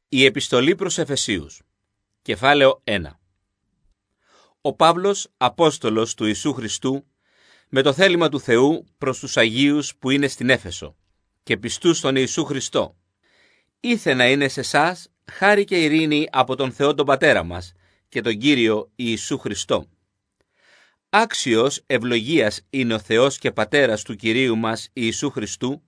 Η επιστολή προς Εφεσίους, κεφάλαιο 1. Ο Παύλος, Απόστολος του Ιησού Χριστού, με το θέλημα του Θεού προς τους Αγίους που είναι στην Έφεσο και πιστούς στον Ιησού Χριστό, ήθε να είναι σε εσάς χάρη και ειρήνη από τον Θεό τον Πατέρα μας και τον Κύριο Ιησού Χριστό. Άξιος ευλογίας είναι ο Θεός και Πατέρας του Κυρίου μας Ιησού Χριστού,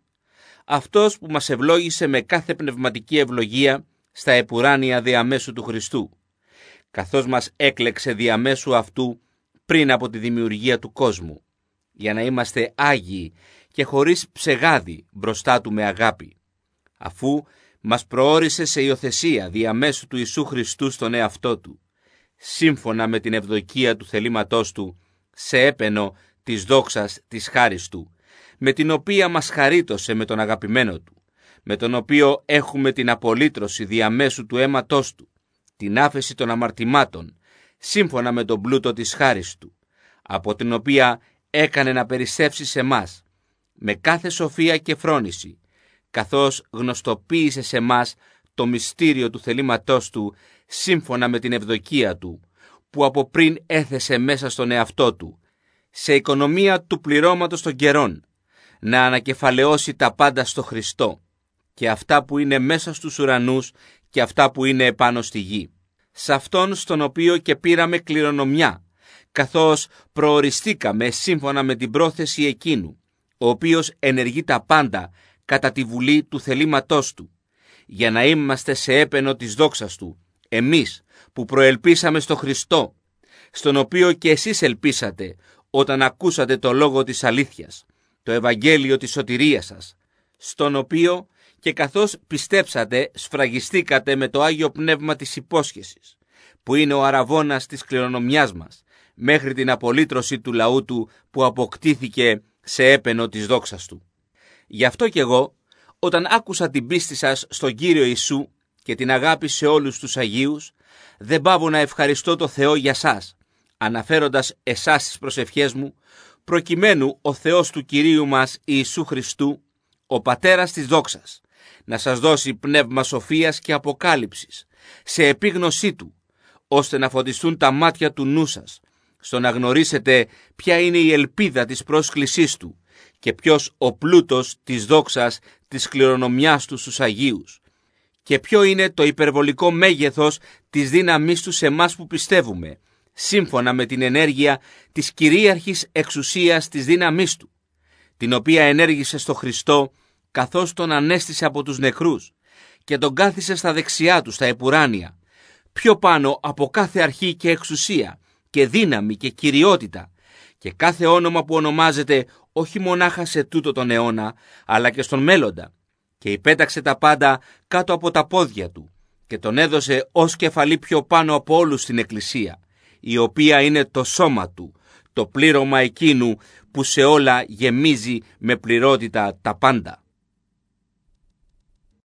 αυτός που μας ευλόγησε με κάθε πνευματική ευλογία στα επουράνια διαμέσου του Χριστού, καθώς μας έκλεξε διαμέσου αυτού πριν από τη δημιουργία του κόσμου, για να είμαστε άγιοι και χωρίς ψεγάδι μπροστά του με αγάπη, αφού μας προώρισε σε υιοθεσία διαμέσου του Ιησού Χριστού στον εαυτό του, σύμφωνα με την ευδοκία του θελήματός του, σε έπαινο της δόξας της χάρης του, με την οποία μας χαρίτωσε με τον αγαπημένο του, με τον οποίο έχουμε την απολύτρωση διαμέσου του αίματός του, την άφεση των αμαρτημάτων, σύμφωνα με τον πλούτο της χάρης του, από την οποία έκανε να περισσεύσει σε μας, με κάθε σοφία και φρόνηση, καθώς γνωστοποίησε σε μας το μυστήριο του θελήματός του, σύμφωνα με την ευδοκία του, που από πριν έθεσε μέσα στον εαυτό του, σε οικονομία του πληρώματος των καιρών, να ανακεφαλαιώσει τα πάντα στο Χριστό, και αυτά που είναι μέσα στους ουρανούς και αυτά που είναι επάνω στη γη. Σε αυτόν στον οποίο και πήραμε κληρονομιά, καθώς προοριστήκαμε σύμφωνα με την πρόθεση εκείνου, ο οποίος ενεργεί τα πάντα κατά τη βουλή του θελήματός του, για να είμαστε σε έπαινο της δόξας του, εμείς που προελπίσαμε στο Χριστό, στον οποίο και εσείς ελπίσατε όταν ακούσατε το λόγο της αλήθειας, το Ευαγγέλιο της σωτηρίας σας, στον οποίο και καθώς πιστέψατε σφραγιστήκατε με το Άγιο Πνεύμα της υπόσχεσης, που είναι ο αραβώνας της κληρονομιάς μας, μέχρι την απολύτρωση του λαού του που αποκτήθηκε σε έπαινο της δόξας του. Γι' αυτό κι εγώ, όταν άκουσα την πίστη σας στον Κύριο Ιησού και την αγάπη σε όλους τους Αγίους, δεν παύω να ευχαριστώ το Θεό για σας, αναφέροντας εσάς στις προσευχές μου, προκειμένου ο Θεός του Κυρίου μας Ιησού Χριστού, ο Πατέρας της δόξας, να σας δώσει πνεύμα σοφίας και αποκάλυψης, σε επίγνωσή του, ώστε να φωτιστούν τα μάτια του νου σας, στο να γνωρίσετε ποια είναι η ελπίδα της πρόσκλησής του και ποιος ο πλούτος της δόξας της κληρονομιάς του στους Αγίους και ποιο είναι το υπερβολικό μέγεθος της δύναμής του σε εμάς που πιστεύουμε, σύμφωνα με την ενέργεια της κυρίαρχης εξουσίας της δύναμής του, την οποία ενέργησε στο Χριστό καθώς τον ανέστησε από τους νεκρούς και τον κάθισε στα δεξιά του στα επουράνια, πιο πάνω από κάθε αρχή και εξουσία και δύναμη και κυριότητα και κάθε όνομα που ονομάζεται όχι μονάχα σε τούτο τον αιώνα, αλλά και στον μέλλοντα, και υπέταξε τα πάντα κάτω από τα πόδια του και τον έδωσε ως κεφαλή πιο πάνω από όλους στην Εκκλησία, η οποία είναι το σώμα του, το πλήρωμα εκείνου που σε όλα γεμίζει με πληρότητα τα πάντα.